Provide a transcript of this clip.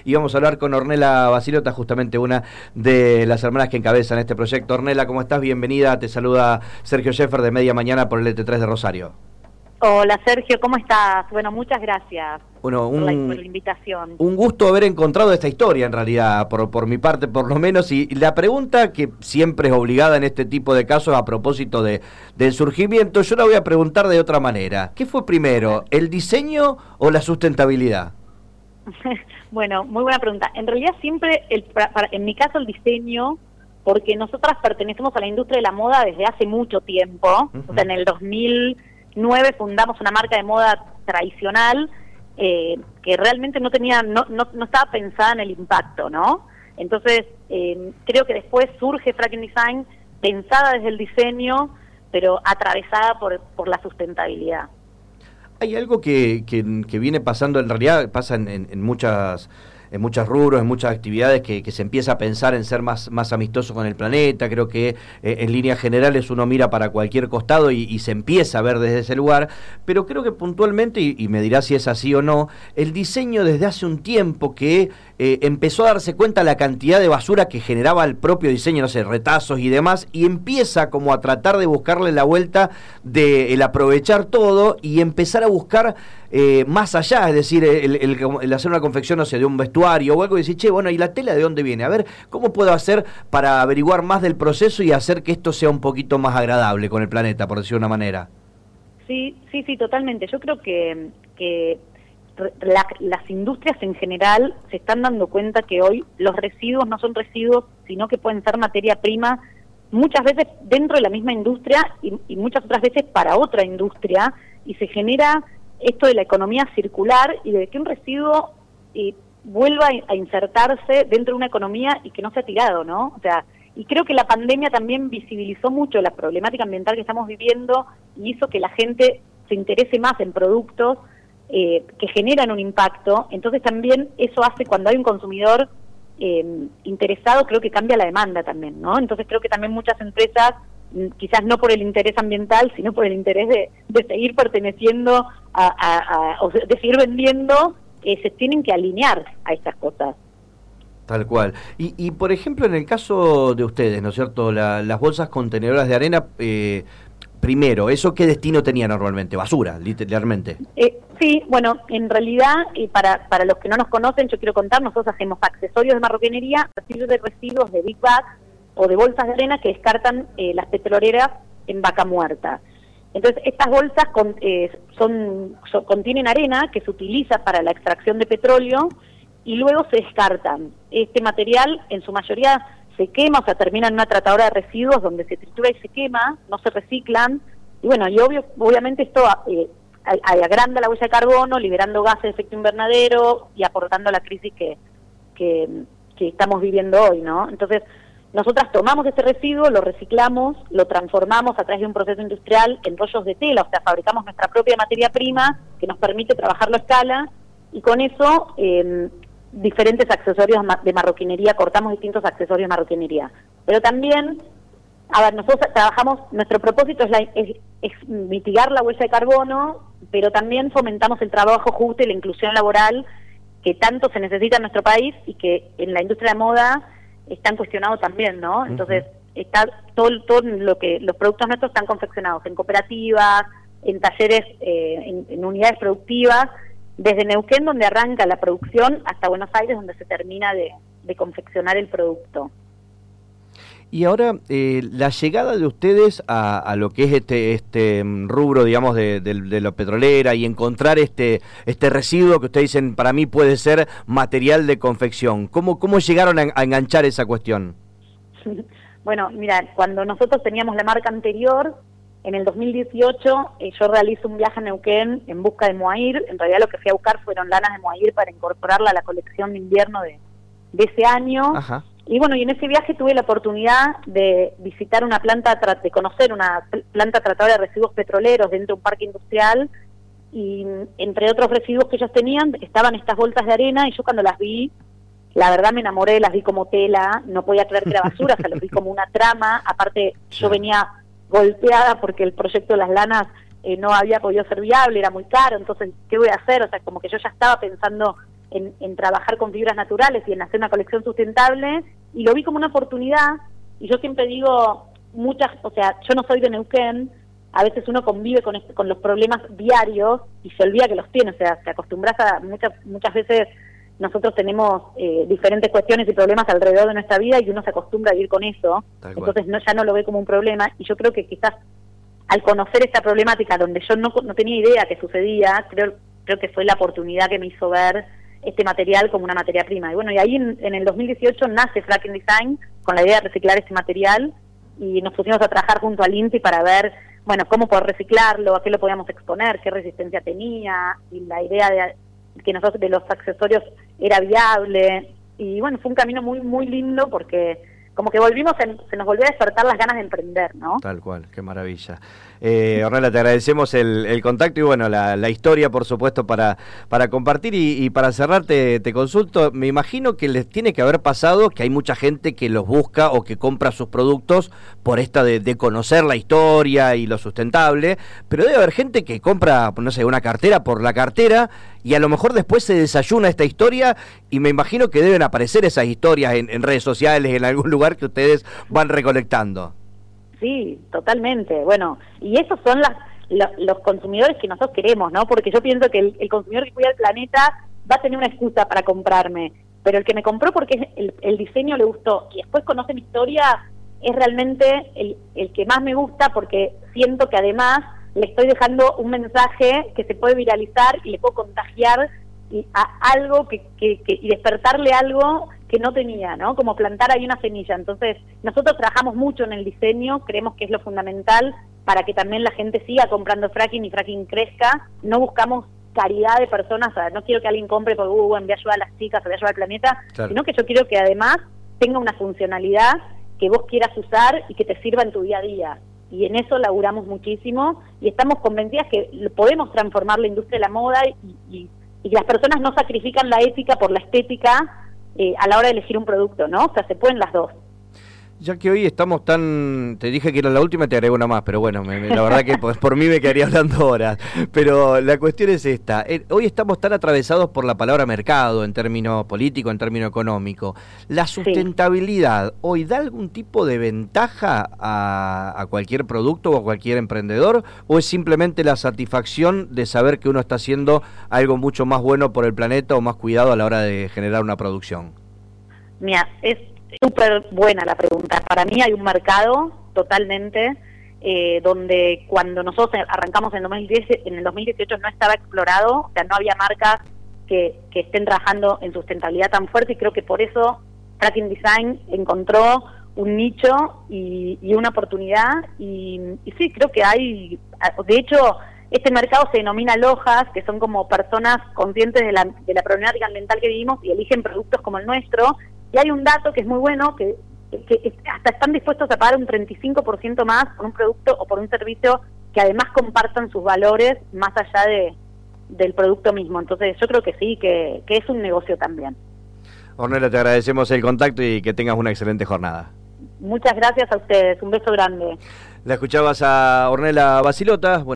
y vamos a hablar con Ornella Basilota, justamente una de las hermanas que encabezan este proyecto. Ornella, ¿cómo estás? Bienvenida, te saluda Sergio Scheffer de Media Mañana por el ET3 de Rosario. Hola Sergio, ¿cómo estás? Bueno, muchas gracias por la invitación. Un gusto haber encontrado esta historia, en realidad, por mi parte por lo menos, y la pregunta que siempre es obligada en este tipo de casos a propósito del surgimiento, yo la voy a preguntar de otra manera. ¿Qué fue primero, el diseño o la sustentabilidad? Bueno, muy buena pregunta. En realidad siempre, en mi caso, el diseño, porque nosotras pertenecemos a la industria de la moda desde hace mucho tiempo. O sea, en el 2009 fundamos una marca de moda tradicional que realmente no estaba pensada en el impacto, ¿no? Entonces, creo que después surge Fracking Design pensada desde el diseño, pero atravesada por la sustentabilidad. Hay algo que viene pasando, en realidad pasa en muchos rubros, en muchas actividades, que se empieza a pensar en ser más amistoso con el planeta. Creo que en líneas generales uno mira para cualquier costado y se empieza a ver desde ese lugar, pero creo que puntualmente, y me dirá si es así o no, el diseño desde hace un tiempo que empezó a darse cuenta la cantidad de basura que generaba el propio diseño, no sé, retazos y demás, y empieza como a tratar de buscarle la vuelta de el aprovechar todo y empezar a buscar más allá, es decir, el hacer una confección, no sé, de un vestuario o algo, y decir, che, bueno, ¿y la tela de dónde viene? A ver, ¿cómo puedo hacer para averiguar más del proceso y hacer que esto sea un poquito más agradable con el planeta, por decirlo de una manera? Sí, totalmente. Yo creo que las industrias en general se están dando cuenta que hoy los residuos no son residuos, sino que pueden ser materia prima, muchas veces dentro de la misma industria y muchas otras veces para otra industria, y se genera esto de la economía circular y de que un residuo vuelva a insertarse dentro de una economía y que no sea tirado, ¿no? O sea, y creo que la pandemia también visibilizó mucho la problemática ambiental que estamos viviendo y hizo que la gente se interese más en productos que generan un impacto. Entonces también eso hace, cuando hay un consumidor interesado, creo que cambia la demanda también, ¿no? Entonces creo que también muchas empresas, quizás no por el interés ambiental, sino por el interés de seguir perteneciendo o de seguir vendiendo, se tienen que alinear a estas cosas. Tal cual. Y por ejemplo, en el caso de ustedes, ¿no es cierto? Las bolsas contenedoras de arena, primero, ¿eso qué destino tenía normalmente? Basura, literalmente. Sí, bueno, en realidad, para los que no nos conocen, yo quiero contar, nosotros hacemos accesorios de marroquinería, residuos de Big Bag o de bolsas de arena que descartan las petroleras en Vaca Muerta. Entonces, estas bolsas contienen arena que se utiliza para la extracción de petróleo y luego se descartan. Este material, en su mayoría, se quema, o sea, termina en una tratadora de residuos donde se tritura y se quema, no se reciclan, y bueno, y obviamente esto agranda la huella de carbono, liberando gases de efecto invernadero y aportando a la crisis que estamos viviendo hoy, ¿no? Entonces, nosotras tomamos ese residuo, lo reciclamos, lo transformamos a través de un proceso industrial en rollos de tela, o sea, fabricamos nuestra propia materia prima que nos permite trabajarlo a escala, y con eso diferentes accesorios de marroquinería, cortamos distintos accesorios de marroquinería. Pero también, nosotros trabajamos, nuestro propósito es mitigar la huella de carbono, pero también fomentamos el trabajo justo y la inclusión laboral que tanto se necesita en nuestro país y que en la industria de moda están cuestionados también, ¿no? Entonces, está todo lo que los productos nuestros están confeccionados en cooperativas, en talleres, en unidades productivas, desde Neuquén, donde arranca la producción, hasta Buenos Aires, donde se termina de confeccionar el producto. Y ahora, la llegada de ustedes a lo que es este rubro, digamos, de la petrolera, y encontrar este residuo que ustedes dicen, para mí puede ser material de confección. ¿Cómo llegaron a enganchar esa cuestión? Bueno, mira, cuando nosotros teníamos la marca anterior, en el 2018, yo realizo un viaje a Neuquén en busca de mohair. En realidad lo que fui a buscar fueron lanas de mohair para incorporarla a la colección de invierno de ese año. Ajá. Y bueno, y en ese viaje tuve la oportunidad de visitar una planta, de conocer una planta tratadora de residuos petroleros dentro de un parque industrial, y entre otros residuos que ellos tenían estaban estas bolsas de arena, y yo cuando las vi, la verdad me enamoré, las vi como tela, no podía creer que era basura, o sea, los vi como una trama. Aparte, yo venía golpeada porque el proyecto de las lanas no había podido ser viable, era muy caro, entonces, ¿qué voy a hacer? O sea, como que yo ya estaba pensando en trabajar con fibras naturales y en hacer una colección sustentable, y lo vi como una oportunidad. Y yo siempre digo, o sea, yo no soy de Neuquén, a veces uno convive con los problemas diarios y se olvida que los tiene, o sea, te acostumbras a, muchas veces nosotros tenemos diferentes cuestiones y problemas alrededor de nuestra vida y uno se acostumbra a vivir con eso, entonces ya no lo ve como un problema, y yo creo que quizás al conocer esta problemática donde yo no tenía idea que sucedía, creo que fue la oportunidad que me hizo ver este material como una materia prima. Y bueno, y ahí en el 2018 nace Fracking Design con la idea de reciclar este material, y nos pusimos a trabajar junto al INTI para ver, bueno, cómo poder reciclarlo, a qué lo podíamos exponer, qué resistencia tenía, y la idea de que nosotros de los accesorios era viable. Y bueno, fue un camino muy muy lindo porque como que se nos volvió a despertar las ganas de emprender, ¿no? Tal cual, qué maravilla. Ornella, te agradecemos el contacto y bueno, la historia, por supuesto, para compartir, y para cerrar te consulto, me imagino que les tiene que haber pasado que hay mucha gente que los busca o que compra sus productos por esta de conocer la historia y lo sustentable, pero debe haber gente que compra, no sé, una cartera por la cartera y a lo mejor después se desayuna esta historia, y me imagino que deben aparecer esas historias en redes sociales, en algún lugar que ustedes van recolectando. Sí, totalmente. Bueno, y esos son los consumidores que nosotros queremos, ¿no? Porque yo pienso que el consumidor que cuida el planeta va a tener una excusa para comprarme, pero el que me compró porque el diseño le gustó y después conoce mi historia es realmente el que más me gusta, porque siento que además le estoy dejando un mensaje que se puede viralizar y le puedo contagiar a algo y despertarle algo que no tenía, ¿no? Como plantar ahí una semilla. Entonces, nosotros trabajamos mucho en el diseño, creemos que es lo fundamental para que también la gente siga comprando fracking y fracking crezca. No buscamos caridad de personas, o sea, no quiero que alguien compre porque bueno, voy a ayudar a las chicas, voy a ayudar al planeta, claro, sino que yo quiero que además tenga una funcionalidad que vos quieras usar y que te sirva en tu día a día. Y en eso laburamos muchísimo y estamos convencidas que podemos transformar la industria de la moda y que las personas no sacrifican la ética por la estética a la hora de elegir un producto, ¿no? O sea, se pueden las dos. Ya que hoy estamos te dije que era la última, te agrego una más, pero bueno, la verdad que por mí me quedaría hablando horas. Pero la cuestión es esta, hoy estamos tan atravesados por la palabra mercado, en términos políticos, en términos económicos. ¿La sustentabilidad hoy da algún tipo de ventaja a cualquier producto o a cualquier emprendedor? ¿O es simplemente la satisfacción de saber que uno está haciendo algo mucho más bueno por el planeta o más cuidado a la hora de generar una producción? Mira, es súper buena la pregunta. Para mí hay un mercado totalmente donde cuando nosotros arrancamos en el 2018 no estaba explorado, o sea, no había marcas que estén trabajando en sustentabilidad tan fuerte, y creo que por eso Fracking Design encontró un nicho y una oportunidad, y sí, creo que hay, de hecho, este mercado se denomina lojas, que son como personas conscientes de la problemática ambiental que vivimos y eligen productos como el nuestro. Y hay un dato que es muy bueno, que hasta están dispuestos a pagar un 35% más por un producto o por un servicio que además compartan sus valores más allá del producto mismo. Entonces yo creo que sí, que es un negocio también. Ornella, te agradecemos el contacto y que tengas una excelente jornada. Muchas gracias a ustedes, un beso grande. La escuchabas a Ornella Basilota.